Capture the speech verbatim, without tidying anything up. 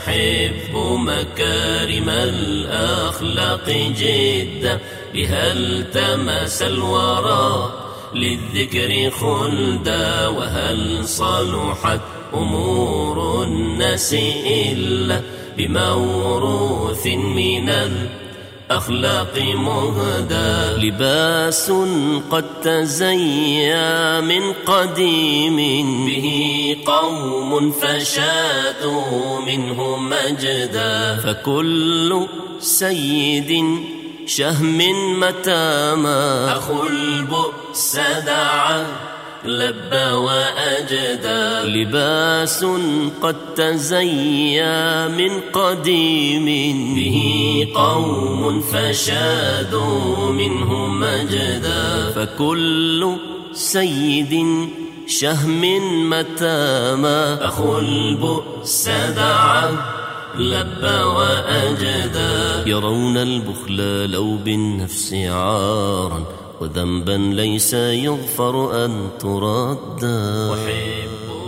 أحب مكارم الأخلاق جدا، بها التمس الورى للذكر خلدا. وهل صلحت أمور الناس إلا بموروث من الأخلاق مهدى؟ لباس قد تزيا من قديم، به قوم فشادوا منه مجدا. فكل سيد شهم متى ما أخو البؤس دعا لبى وأجدى. لباس قد تزيا من قديم، به قوم فشادوا منه مجدا. فكل سيد شهم متى ما أخو البؤس دعا لبى وأجدى. يرون البخل لو بالنفس عارا، وذنبا ليس يغفر أن تردا.